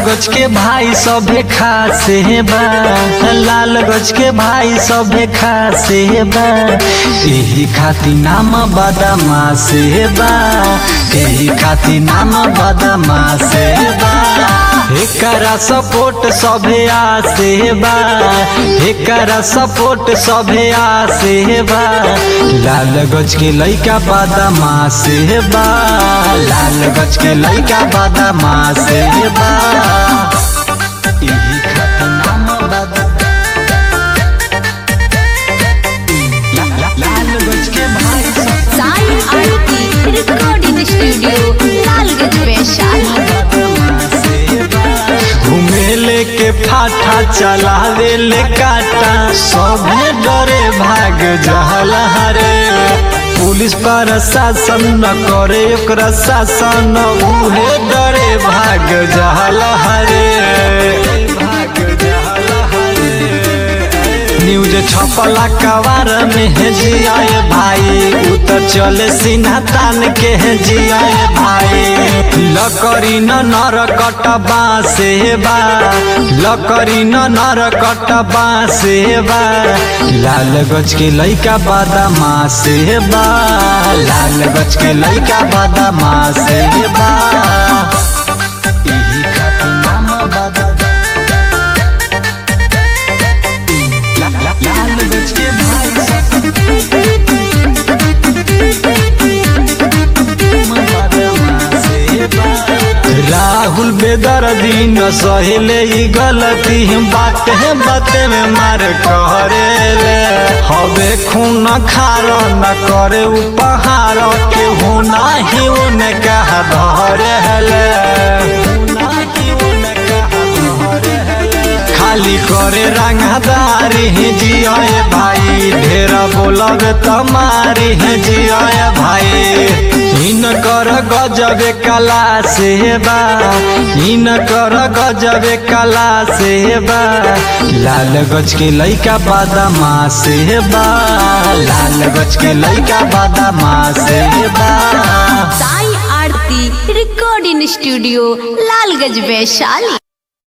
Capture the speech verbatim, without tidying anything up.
गज के भाई सभे खासे बा, लाल गज के भाई सभे खासे बा। एही खातिर नाम बदमा से बा, एही खातिर नाम बदमा से बा। एकरा सपोर्ट सभे आसे बा, एकरा सपोर्ट सभे आसे बा। लाल गज के लइका बदमा से बा, लाल गज के लइका बदमा से बा। एही खातिर नाम बदमा, लाल गज के भाई साई आरती रिकॉर्डिंग स्टूडियो लालगंज वैशाली। घूमेले के फाटा चलावे ले काटा, सभे डरे भाग जहला रे। पुलिस प्रशासन न करे ओकरा शासन, उहे डरे भाग जहला रे। न्यूज छपला कवार में है जियाए भाई, उ तो चले सीना तान के है जियाए भाई। लकड़ी न नर कटबा से बा, लकड़ी न नर कटबा से बा। लाल गज के लइका बदमा से बा, लाल गज के लइका बदमा से बा। एही खातिर नाम बदमा, लाल गज के भाई राहुल बेदर्दी न सहेले ई गलती, बात है बाते में मार करेले। हवे खून खार न करे उपहार, के होना ही उन्हें कहा धरेले। खाली करे रंगदारी है जियाए भाई, ढेरा बोलब तमारी है जियाए भाई। इन कर गजबे कला से बा, इन कर गजबे कला से बा। लाल गज के लइका बदमा से बा, लाल गज के लइका बदमा से बा। Sai Aarti recording studio Lalganj Vaishali.